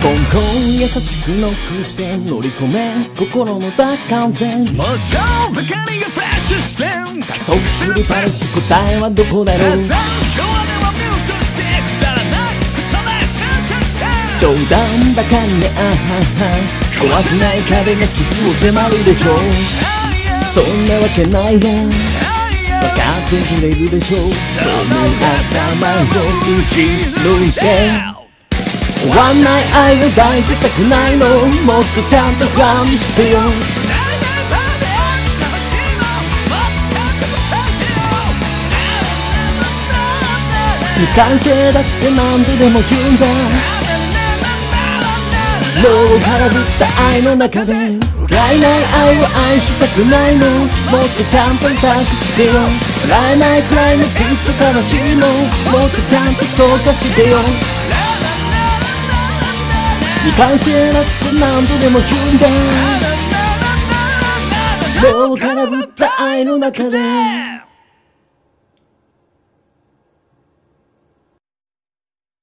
コンコン優しくノックして乗り込め心の大完全妄想ばかりがフラッシュして加速するパルス答えはどこだろう今日ではミュートしてくだらないことでチャンチャンチャン冗談ばかりねあはは壊せない壁がキスを迫るでしょうそんなわけないよ分かってくれるでしょうその頭を打ち抜いて終わんない愛を抱いてたくないのもっとちゃんとファンしてよ未完成だって何度でも言うんだローを空振った愛の中で笑えない愛を愛したくないのもっとちゃんと託してよ笑えないくらいのきっと悲しいのもっとちゃんと消化してよ未完成だって何度でも言うんだローを空振った愛の中で